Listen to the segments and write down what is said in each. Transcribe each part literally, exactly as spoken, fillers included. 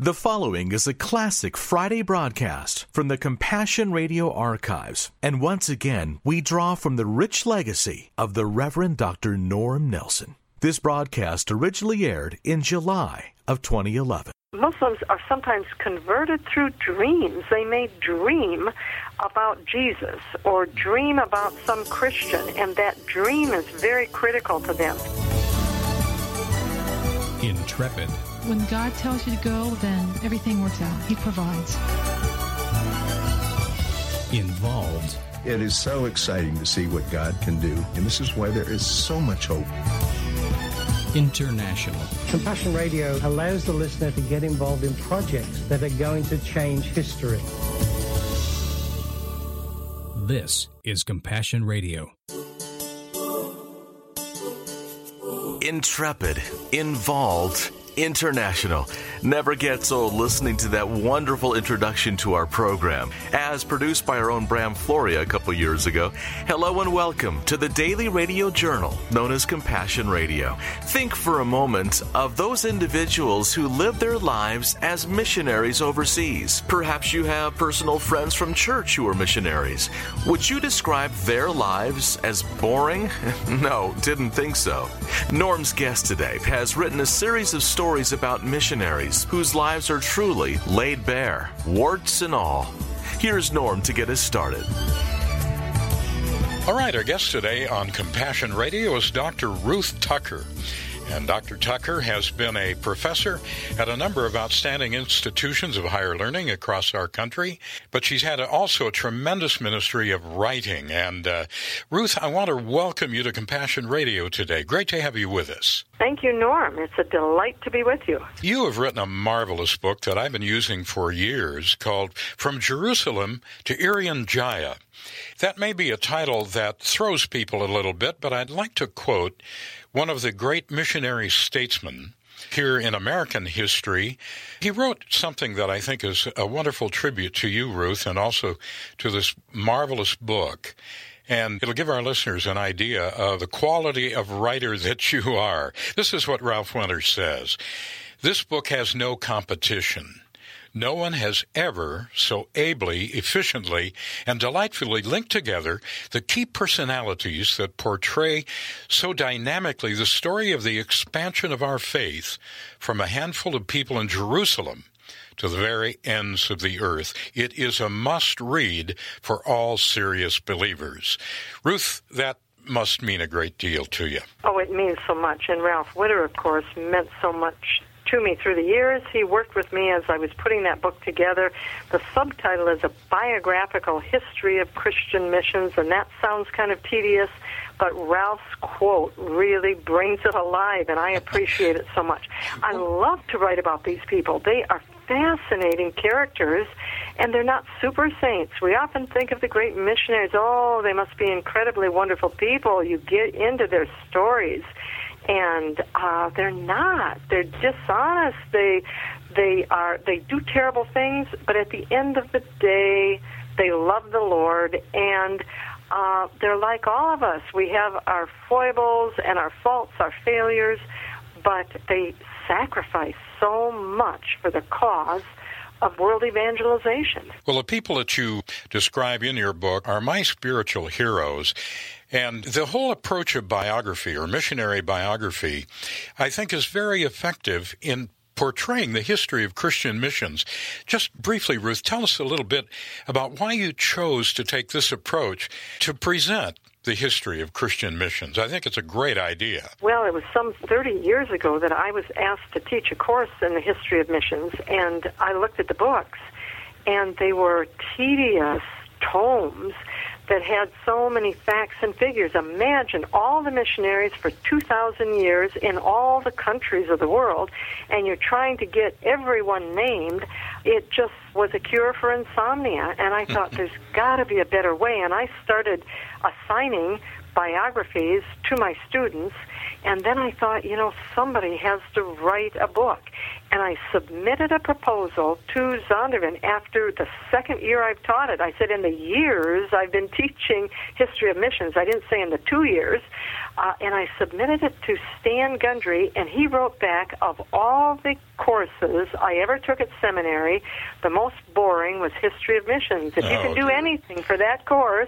The following is a classic Friday broadcast from the Compassion Radio archives. And once again, we draw from the rich legacy of the Reverend Doctor Norm Nelson. This broadcast originally aired in July of twenty eleven. Muslims are sometimes converted through dreams. They may dream about Jesus or dream about some Christian, and that dream is very critical to them. Intrepid. When God tells you to go, then everything works out. He provides. Involved. It is so exciting to see what God can do, and this is why there is so much hope. International. Compassion Radio allows the listener to get involved in projects that are going to change history. This is Compassion Radio. Intrepid, involved, international. Never gets old listening to that wonderful introduction to our program, as produced by our own Bram Floria a couple years ago. Hello and welcome to the daily radio journal known as Compassion Radio. Think for a moment of those individuals who live their lives as missionaries overseas. Perhaps you have personal friends from church who are missionaries. Would you describe their lives as boring? No, didn't think so. Norm's guest today has written a series of stories about missionaries whose lives are truly laid bare, warts and all. Here's Norm to get us started. All right, our guest today on Compassion Radio is Doctor Ruth Tucker. And Doctor Tucker has been a professor at a number of outstanding institutions of higher learning across our country, but she's had also a tremendous ministry of writing. And uh, Ruth, I want to welcome you to Compassion Radio today. Great to have you with us. Thank you, Norm. It's a delight to be with you. You have written a marvelous book that I've been using for years called From Jerusalem to Irian Jaya. That may be a title that throws people a little bit, but I'd like to quote one of the great missionary statesmen here in American history. He wrote something that I think is a wonderful tribute to you, Ruth, and also to this marvelous book. And it'll give our listeners an idea of the quality of writer that you are. This is what Ralph Winter says. This book has no competition. No one has ever so ably, efficiently, and delightfully linked together the key personalities that portray so dynamically the story of the expansion of our faith from a handful of people in Jerusalem to the very ends of the earth. It is a must-read for all serious believers. Ruth, that must mean a great deal to you. Oh, it means so much. And Ralph Winter, of course, meant so much to me through the years. He worked with me as I was putting that book together. The subtitle is A Biographical History of Christian Missions, and that sounds kind of tedious, but Ralph's quote really brings it alive, and I appreciate it so much. I love to write about these people. They are fascinating characters, and they're not super saints. We often think of the great missionaries, oh, they must be incredibly wonderful people. You get into their stories, and uh, they're not. They're dishonest. They, they are. They do terrible things, but at the end of the day, they love the Lord, and uh, they're like all of us. We have our foibles and our faults, our failures, but they sacrifice so much for the cause of world evangelization. Well, the people that you describe in your book are my spiritual heroes. And the whole approach of biography or missionary biography, I think, is very effective in portraying the history of Christian missions. Just briefly, Ruth, tell us a little bit about why you chose to take this approach to present the history of Christian missions. I think it's a great idea. Well, it was some thirty years ago that I was asked to teach a course in the history of missions, and I looked at the books, and they were tedious tomes that had so many facts and figures. Imagine all the missionaries for two thousand years in all the countries of the world, and you're trying to get everyone named. It just was a cure for insomnia, and I thought there's got to be a better way, and I started assigning biographies to my students, and then I thought, you know, somebody has to write a book. and I submitted a proposal to Zondervan after the second year I've taught it. I said, in the years I've been teaching history of missions, I didn't say in the two years, uh, and I submitted it to Stan Gundry, and he wrote back, of all the courses I ever took at seminary, the most boring was history of missions. If you Oh, can do dear. anything for that course,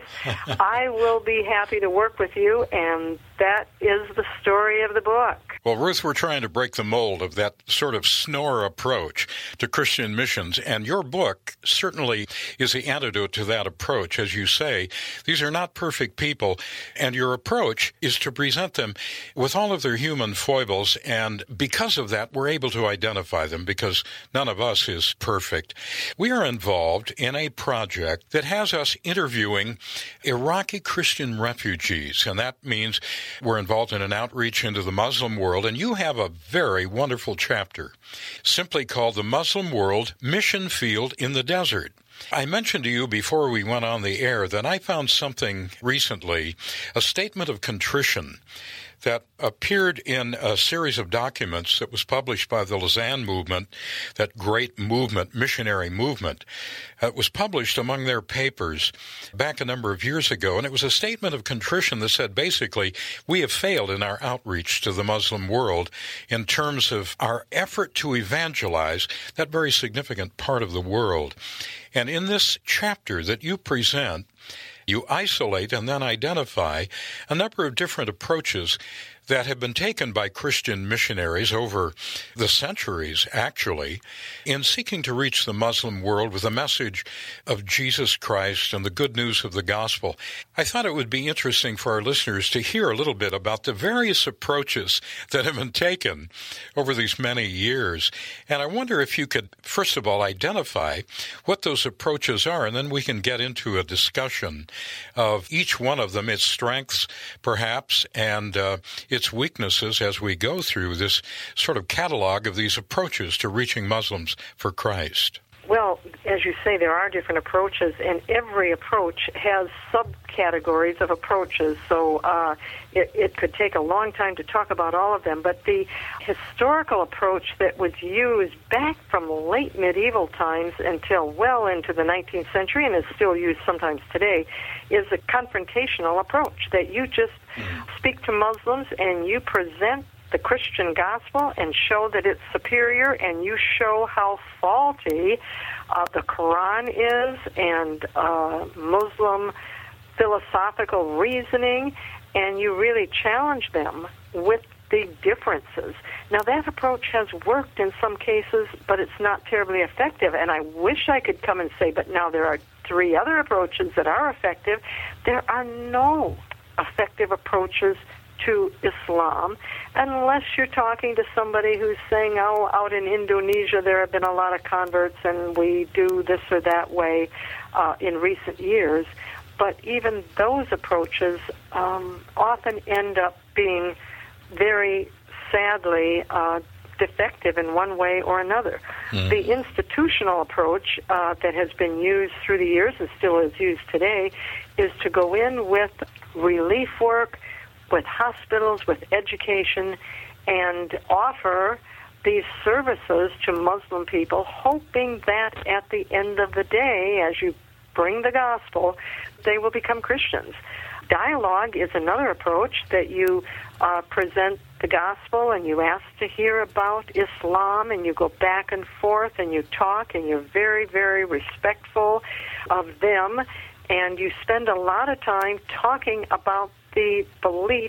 I will be happy to work with you, and that is the story of the book. Well, Ruth, we're trying to break the mold of that sort of snore approach to Christian missions, and your book certainly is the antidote to that approach. As you say, these are not perfect people, and your approach is to present them with all of their human foibles, and because of that, we're able to identify them, because none of us is perfect. We are involved in a project that has us interviewing Iraqi Christian refugees, and that means we're involved in an outreach into the Muslim world. And you have a very wonderful chapter simply called The Muslim World Mission Field in the Desert. I mentioned to you before we went on the air that I found something recently, a statement of contrition that appeared in a series of documents that was published by the Lausanne movement, that great movement, missionary movement. Uh, it was published among their papers back a number of years ago, and it was a statement of contrition that said, basically, we have failed in our outreach to the Muslim world in terms of our effort to evangelize that very significant part of the world. And in this chapter that you present, you isolate and then identify a number of different approaches that have been taken by Christian missionaries over the centuries, actually, in seeking to reach the Muslim world with a message of Jesus Christ and the good news of the gospel. I thought it would be interesting for our listeners to hear a little bit about the various approaches that have been taken over these many years. And I wonder if you could, first of all, identify what those approaches are, and then we can get into a discussion of each one of them, its strengths, perhaps, and uh, its weaknesses as we go through this sort of catalog of these approaches to reaching Muslims for Christ. Well, as you say, there are different approaches, and every approach has subcategories of approaches, so uh, it, it could take a long time to talk about all of them, but the historical approach that was used back from late medieval times until well into the nineteenth century, and is still used sometimes today, is a confrontational approach, that you just speak to Muslims and you present the Christian gospel and show that it's superior, and you show how faulty uh, the Quran is and uh, Muslim philosophical reasoning, and you really challenge them with the differences. Now, that approach has worked in some cases, but it's not terribly effective, and I wish I could come and say, but now there are three other approaches that are effective. There are no effective approaches to Islam, unless you're talking to somebody who's saying, oh, out in Indonesia there have been a lot of converts and we do this or that way uh, in recent years. But even those approaches um, often end up being very sadly uh, defective in one way or another. Mm. The institutional approach uh, that has been used through the years and still is used today is to go in with relief work, with hospitals, with education, and offer these services to Muslim people, hoping that at the end of the day, as you bring the gospel, they will become Christians. Dialogue is another approach, that you uh, present the gospel and you ask to hear about Islam, and you go back and forth and you talk, and you're very, very respectful of them, and you spend a lot of time talking about the belief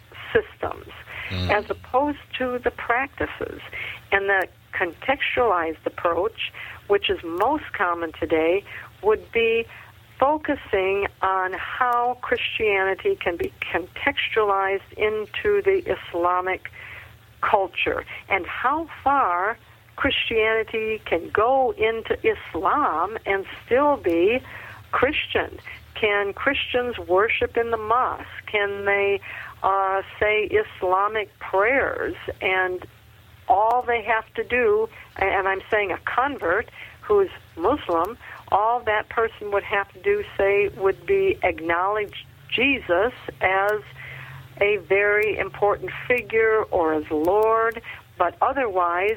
systems mm. as opposed to the practices. And the contextualized approach, which is most common today, would be focusing on how Christianity can be contextualized into the Islamic culture, and how far Christianity can go into Islam and still be Christian. Can Christians worship in the mosque? Can they uh, say Islamic prayers? And all they have to do, and I'm saying a convert who's Muslim, all that person would have to do, say, would be acknowledge Jesus as a very important figure or as Lord, but otherwise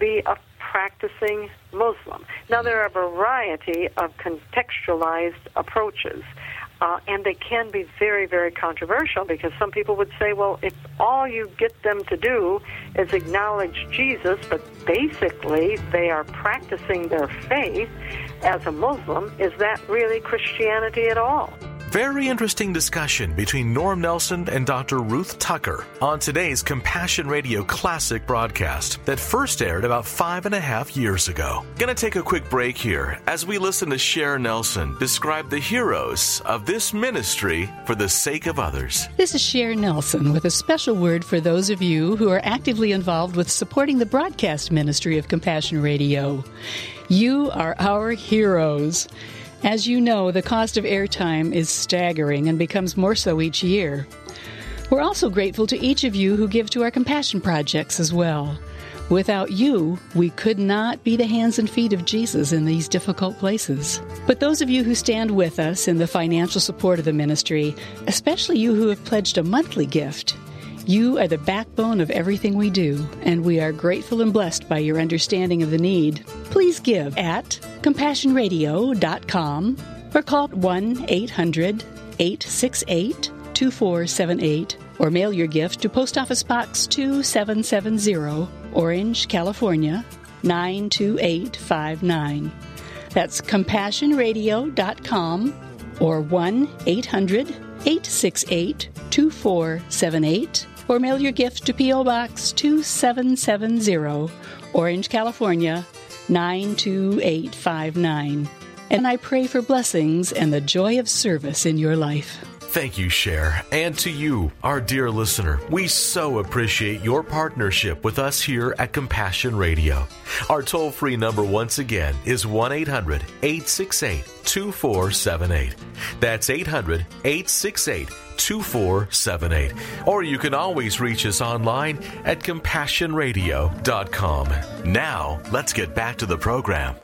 be a practicing Muslim. Now, there are a variety of contextualized approaches, uh, and they can be very, very controversial, because some people would say, well, if all you get them to do is acknowledge Jesus, but basically they are practicing their faith as a Muslim, is that really Christianity at all? Very interesting discussion between Norm Nelson and Doctor Ruth Tucker on today's Compassion Radio Classic broadcast that first aired about five and a half years ago. Gonna take a quick break here as we listen to Cher Nelson describe the heroes of this ministry for the sake of others. This is Cher Nelson with a special word for those of you who are actively involved with supporting the broadcast ministry of Compassion Radio. You are our heroes. As you know, the cost of airtime is staggering and becomes more so each year. We're also grateful to each of you who give to our compassion projects as well. Without you, we could not be the hands and feet of Jesus in these difficult places. But those of you who stand with us in the financial support of the ministry, especially you who have pledged a monthly gift, you are the backbone of everything we do, and we are grateful and blessed by your understanding of the need. Please give at compassion radio dot com or call one eight hundred eight six eight two four seven eight or mail your gift to Post Office Box two seven seven zero, Orange, California, nine two eight five nine. That's compassion radio dot com or one eight hundred eight six eight two four seven eight. Or mail your gift to P O. Box two seven seven zero, Orange, California, nine two eight five nine. And I pray for blessings and the joy of service in your life. Thank you, Cher. And to you, our dear listener, we so appreciate your partnership with us here at Compassion Radio. Our toll-free number once again is one eight hundred eight six eight two four seven eight. That's eight hundred eight six eight two four seven eight. Or you can always reach us online at compassion radio dot com. Now, let's get back to the program.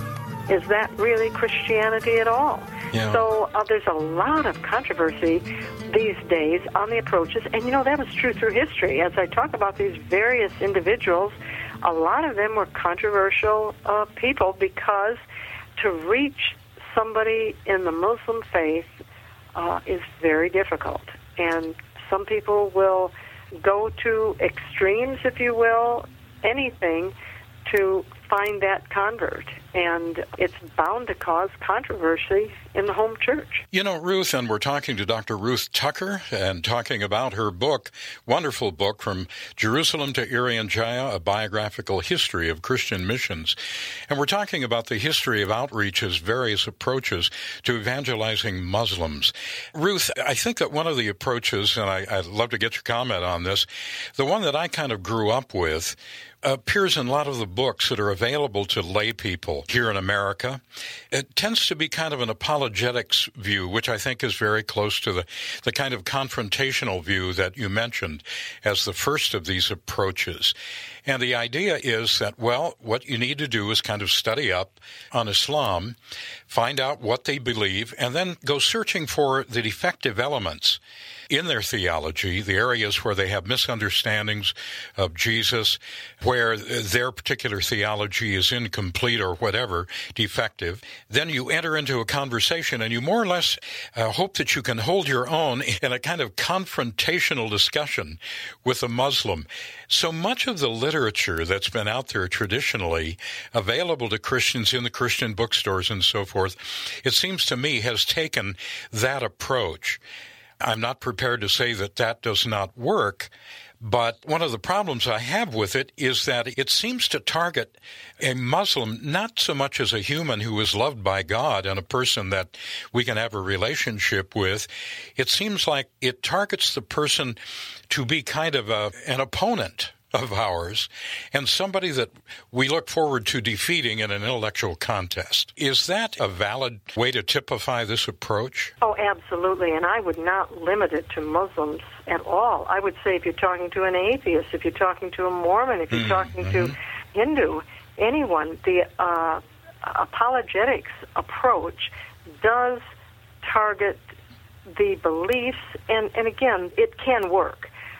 Is that really Christianity at all? Yeah. So uh, there's a lot of controversy these days on the approaches, and you know, that was true through history. As I talk about these various individuals, a lot of them were controversial uh, people, because to reach somebody in the Muslim faith uh, is very difficult. And some people will go to extremes, if you will, anything to find that convert. And it's bound to cause controversy in the home church. You know, Ruth, and we're talking to Doctor Ruth Tucker and talking about her book, wonderful book, From Jerusalem to Irian Jaya, A Biographical History of Christian Missions. And we're talking about the history of outreach's various approaches to evangelizing Muslims. Ruth, I think that one of the approaches, and I, I'd love to get your comment on this, the one that I kind of grew up with, appears in a lot of the books that are available to lay people here in America. It tends to be kind of an apologetics view, which I think is very close to the, the kind of confrontational view that you mentioned as the first of these approaches. And the idea is that, well, what you need to do is kind of study up on Islam, find out what they believe, and then go searching for the defective elements in their theology, the areas where they have misunderstandings of Jesus, where their particular theology is incomplete or whatever, defective. Then you enter into a conversation, and you more or less uh, hope that you can hold your own in a kind of confrontational discussion with a Muslim. So much of the literature that's been out there traditionally available to Christians in the Christian bookstores and so forth, it seems to me has taken that approach. I'm not prepared to say that that does not work, but one of the problems I have with it is that it seems to target a Muslim not so much as a human who is loved by God and a person that we can have a relationship with. It seems like it targets the person to be kind of a, an opponent of ours and somebody that we look forward to defeating in an intellectual contest. Is that a valid way to typify this approach? Oh, absolutely. And I would not limit it to Muslims at all. I would say if you're talking to an atheist, if you're talking to a Mormon, if you're mm-hmm. talking to Hindu, anyone, the uh, apologetics approach does target the beliefs, and, and again, it can work.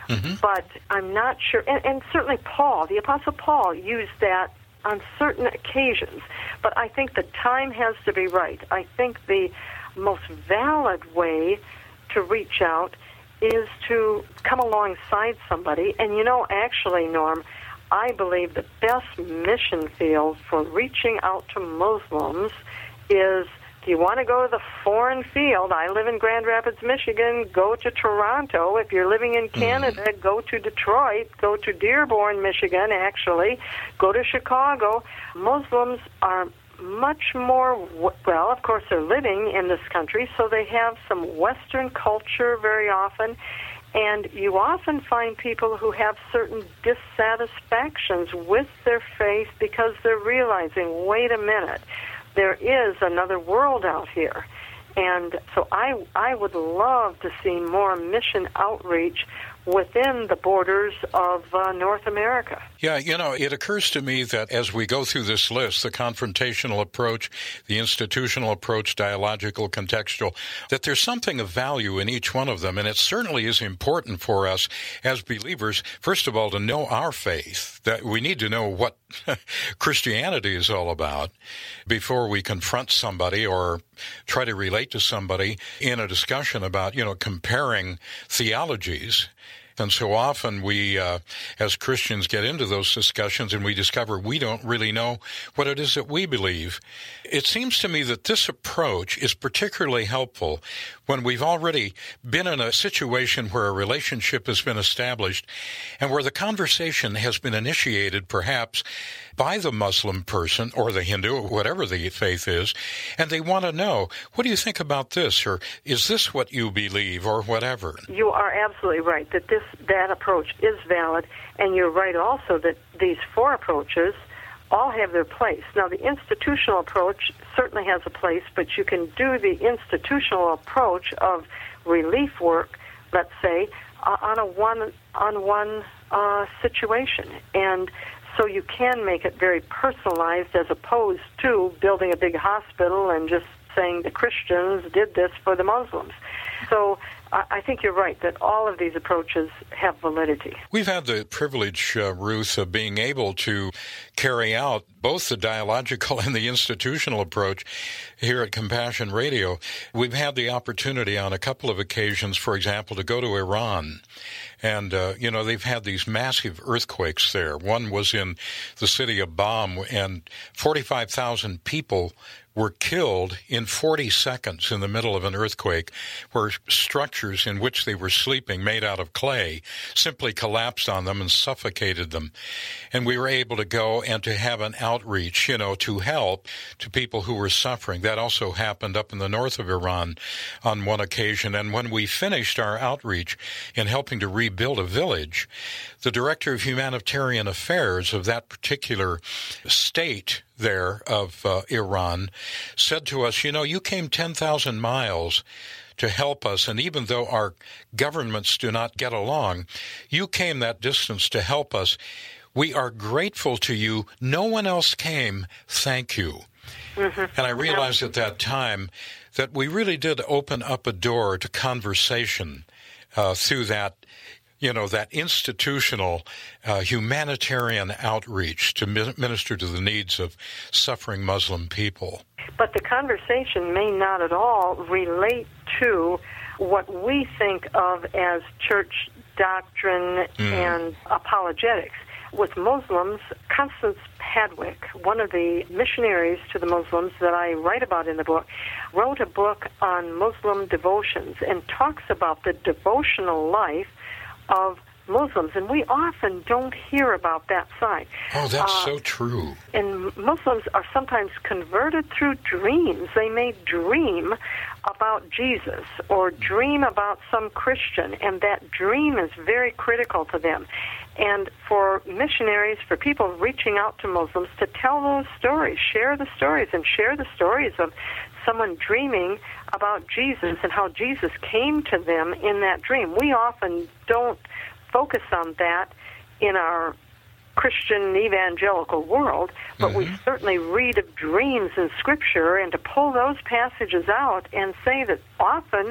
Mm-hmm. But I'm not sure, and, and certainly Paul, the Apostle Paul, used that on certain occasions. But I think the time has to be right. I think the most valid way to reach out is to come alongside somebody. And you know, actually, Norm, I believe the best mission field for reaching out to Muslims is, if you want to go to the foreign field, I live in Grand Rapids, Michigan, go to Toronto. If you're living in Canada, mm. go to Detroit, go to Dearborn, Michigan, actually, go to Chicago. Muslims are much more, well, of course, they're living in this country, so they have some Western culture very often. And you often find people who have certain dissatisfactions with their faith because they're realizing, wait a minute, there is another world out here. And so I, I would love to see more mission outreach within the borders of uh, North America. Yeah, you know, it occurs to me that as we go through this list, the confrontational approach, the institutional approach, dialogical, contextual, that there's something of value in each one of them. And it certainly is important for us as believers, first of all, to know our faith, that we need to know what Christianity is all about before we confront somebody or try to relate to somebody in a discussion about, you know, comparing theologies. And so often we, uh, as Christians, get into those discussions and we discover we don't really know what it is that we believe. It seems to me that this approach is particularly helpful when we've already been in a situation where a relationship has been established and where the conversation has been initiated perhaps by the Muslim person or the Hindu or whatever the faith is, and they want to know, what do you think about this, or is this what you believe, or whatever? You are absolutely right that this that approach is valid, and you're right also that these four approaches all have their place. Now, the institutional approach certainly has a place, but you can do the institutional approach of relief work, let's say, uh, on a one-on-one uh, situation. And so you can make it very personalized as opposed to building a big hospital and just saying the Christians did this for the Muslims. So I think you're right that all of these approaches have validity. We've had the privilege, uh, Ruth, of being able to carry out both the dialogical and the institutional approach here at Compassion Radio. We've had the opportunity on a couple of occasions, for example, to go to Iran. And, uh, you know, they've had these massive earthquakes there. One was in the city of Bam, and forty-five thousand people were killed in forty seconds in the middle of an earthquake, where structures in which they were sleeping, made out of clay, simply collapsed on them and suffocated them. And we were able to go and to have an outreach, you know, to help to people who were suffering. That also happened up in the north of Iran on one occasion. And when we finished our outreach in helping to rebuild a village, the director of humanitarian affairs of that particular state there of uh, Iran said to us, you know, you came ten thousand miles to help us, and even though our governments do not get along, you came that distance to help us. We are grateful to you. No one else came. Thank you. Mm-hmm. And I realized at that time that we really did open up a door to conversation uh, through that, you know, that institutional uh, humanitarian outreach to mi- minister to the needs of suffering Muslim people. But the conversation may not at all relate to what we think of as church doctrine mm. and apologetics. With Muslims, Constance Padwick, one of the missionaries to the Muslims that I write about in the book, wrote a book on Muslim devotions and talks about the devotional life of Muslims, and we often don't hear about that side. Oh, that's uh, so true. And Muslims are sometimes converted through dreams. They may dream about Jesus or dream about some Christian, and that dream is very critical to them. And for missionaries, for people reaching out to Muslims, to tell those stories, share the stories, and share the stories of someone dreaming about Jesus and how Jesus came to them in that dream. We often don't focus on that in our Christian evangelical world, but mm-hmm. we certainly read of dreams in Scripture, and to pull those passages out and say that often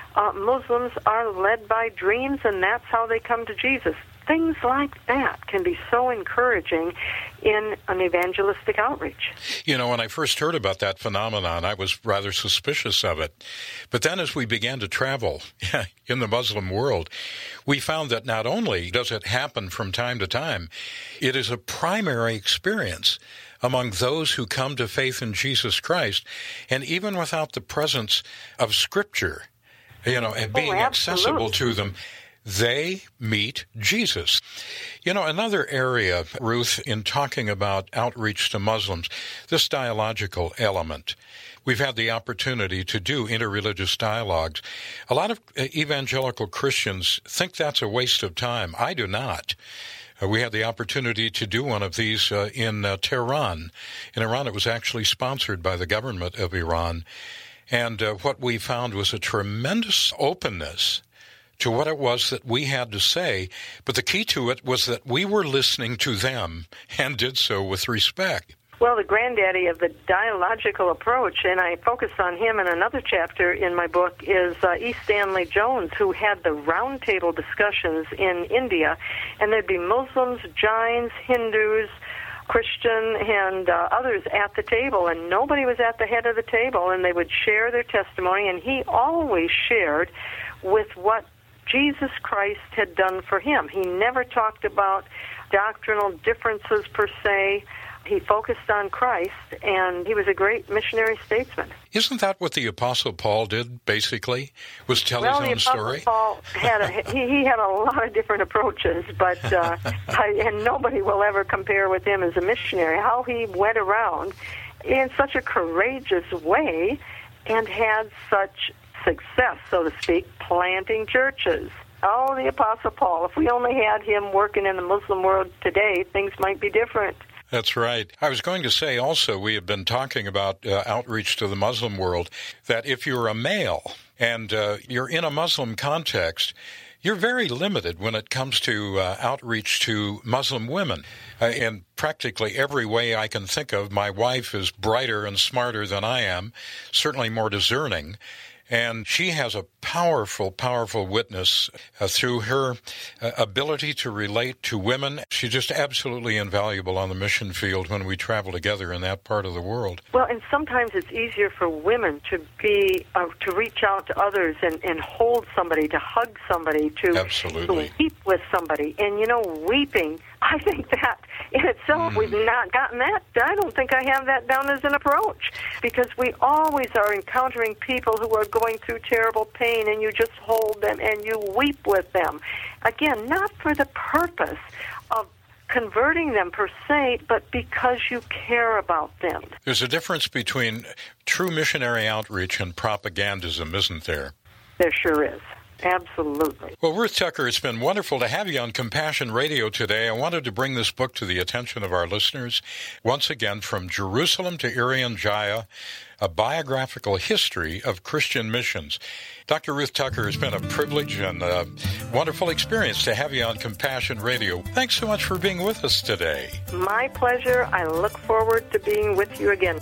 Uh, Muslims are led by dreams, and that's how they come to Jesus. Things like that can be so encouraging in an evangelistic outreach. You know, when I first heard about that phenomenon, I was rather suspicious of it. But then as we began to travel in the Muslim world, we found that not only does it happen from time to time, it is a primary experience among those who come to faith in Jesus Christ, and even without the presence of Scripture, you know, and being oh, accessible to them, they meet Jesus. You know, another area, Ruth, in talking about outreach to Muslims, this dialogical element. We've had the opportunity to do interreligious dialogues. A lot of evangelical Christians think that's a waste of time. I do not. Uh, we had the opportunity to do one of these uh, in uh, Tehran. In Iran, it was actually sponsored by the government of Iran. And uh, what we found was a tremendous openness to what it was that we had to say, but the key to it was that we were listening to them and did so with respect. Well, the granddaddy of the dialogical approach, and I focus on him in another chapter in my book, is uh, E. Stanley Jones, who had the roundtable discussions in India, and there'd be Muslims, Jains, Hindus, Christian, and uh, others at the table, and nobody was at the head of the table, and they would share their testimony, and he always shared with what Jesus Christ had done for him. He never talked about doctrinal differences per se. He focused on Christ, and he was a great missionary statesman. Isn't that what the Apostle Paul did, basically, was tell well, his own story? Well, the Apostle Paul had a, he, he had a lot of different approaches, but uh, I, and nobody will ever compare with him as a missionary. How he went around in such a courageous way and had such success, so to speak, planting churches. Oh, the Apostle Paul. If we only had him working in the Muslim world today, things might be different. That's right. I was going to say also, we have been talking about uh, outreach to the Muslim world, that if you're a male and uh, you're in a Muslim context, you're very limited when it comes to uh, outreach to Muslim women. Uh, in practically every way I can think of, my wife is brighter and smarter than I am, certainly more discerning. And she has a powerful, powerful witness uh, through her uh, ability to relate to women. She's just absolutely invaluable on the mission field when we travel together in that part of the world. Well, and sometimes it's easier for women to be uh, to reach out to others and, and hold somebody, to hug somebody, to, absolutely. to weep with somebody. And, you know, weeping, I think that in itself, mm. we've not gotten that. I don't think I have that down as an approach, because we always are encountering people who are going through terrible pain, and you just hold them and you weep with them. Again, not for the purpose of converting them per se, but because you care about them. There's a difference between true missionary outreach and propagandism, isn't there? There sure is. Absolutely. Well, Ruth Tucker, it's been wonderful to have you on Compassion Radio today. I wanted to bring this book to the attention of our listeners. Once again, From Jerusalem to Irian Jaya, a biographical history of Christian missions. Doctor Ruth Tucker, it's been a privilege and a wonderful experience to have you on Compassion Radio. Thanks so much for being with us today. My pleasure. I look forward to being with you again.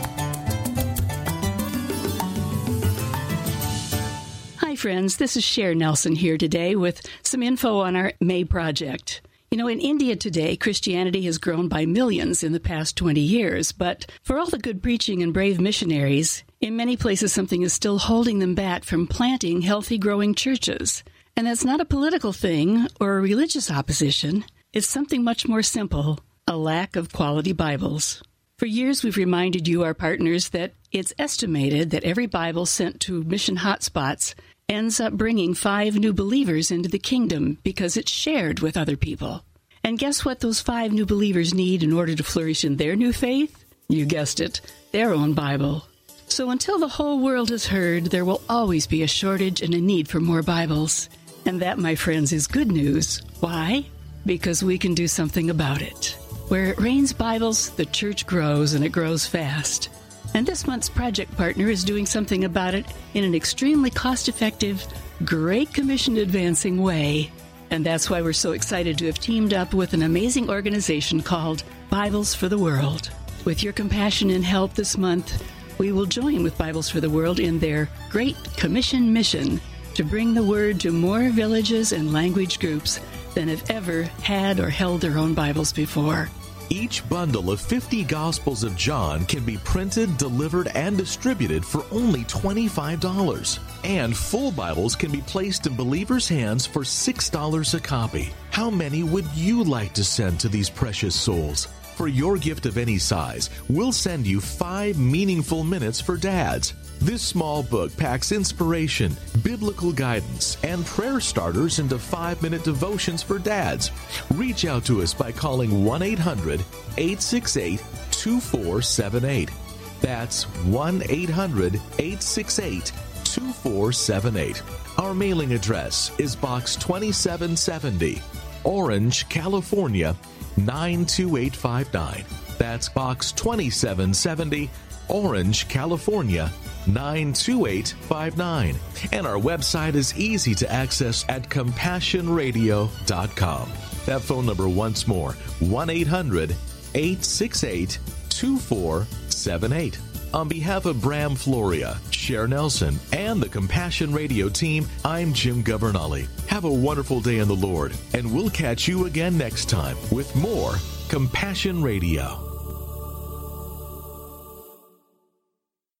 Hi, friends. This is Cher Nelson here today with some info on our May project. You know, in India today, Christianity has grown by millions in the past twenty years, but for all the good preaching and brave missionaries, in many places something is still holding them back from planting healthy, growing churches. And that's not a political thing or a religious opposition. It's something much more simple, a lack of quality Bibles. For years, we've reminded you, our partners, that it's estimated that every Bible sent to mission hotspots ends up bringing five new believers into the kingdom because it's shared with other people. And guess what those five new believers need in order to flourish in their new faith? You guessed it, their own Bible. So until the whole world has heard, there will always be a shortage and a need for more Bibles. And that, my friends, is good news. Why? Because we can do something about it. Where it rains Bibles, the church grows, and it grows fast. And this month's project partner is doing something about it in an extremely cost-effective, Great Commission advancing way. And that's why we're so excited to have teamed up with an amazing organization called Bibles for the World. With your compassion and help this month, we will join with Bibles for the World in their Great Commission mission to bring the word to more villages and language groups than have ever had or held their own Bibles before. Each bundle of fifty Gospels of John can be printed, delivered, and distributed for only twenty-five dollars. And full Bibles can be placed in believers' hands for six dollars a copy. How many would you like to send to these precious souls? For your gift of any size, we'll send you five meaningful minutes for dads. This small book packs inspiration, biblical guidance, and prayer starters into five-minute devotions for dads. Reach out to us by calling one eight hundred, eight six eight, two four seven eight. That's one eight hundred, eight six eight, two four seven eight. Our mailing address is Box twenty-seven seventy, Orange, California, nine two eight five nine. That's Box twenty-seven seventy, Orange, California, nine two eight five nine. And our website is easy to access at compassion radio dot com. That phone number once more, one eight hundred, eight six eight, two four seven eight. On behalf of Bram Floria, Cher Nelson, and the Compassion Radio team, I'm Jim Governale. Have a wonderful day in the Lord, and we'll catch you again next time with more Compassion Radio.